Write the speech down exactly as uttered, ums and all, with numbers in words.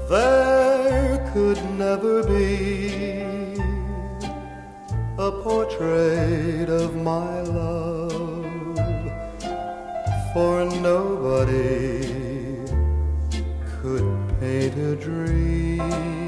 There could never be a portrait of my love, for nobody could paint a dream